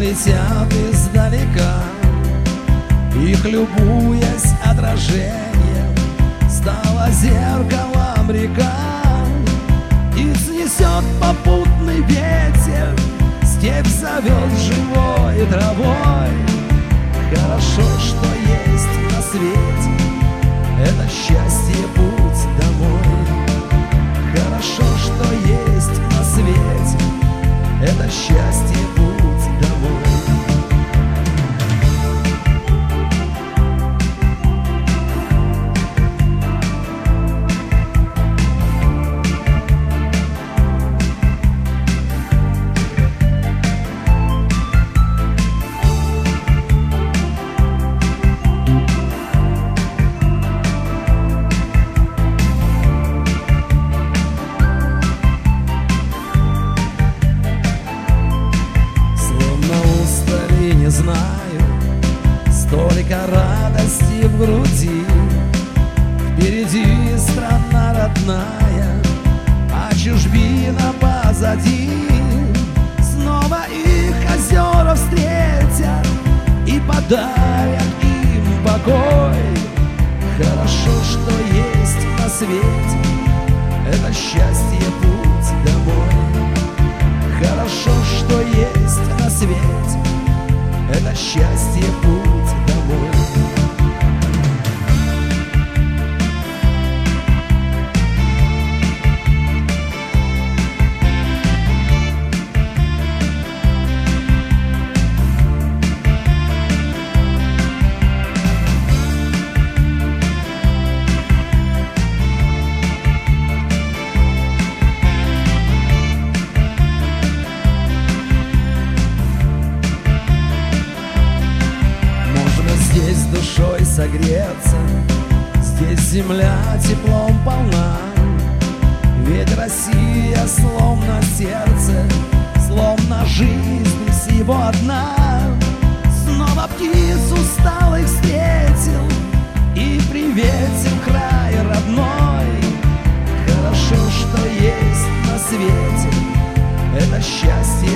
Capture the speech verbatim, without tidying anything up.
летят издалека, их любуясь отражением, стала зеркалом река. И снесет попутный ветер, степь зовет живой травой. Хорошо, что есть на свете это счастье, путь домой. Хорошо, что есть на свете это счастье, путь домой. Не знаю, столько радости в груди. Впереди страна родная, а чужбина позади. Снова их озера встретят и подарят им покой. Хорошо, что есть на свете это счастье, путь домой. Хорошо, что есть на свете это счастье, путь домой. Здесь душой согреться, здесь земля теплом полна. Ведь Россия словно сердце, словно жизнь всего одна. Снова птиц усталых встретил и приветил край родной. Хорошо, что есть на свете это счастье,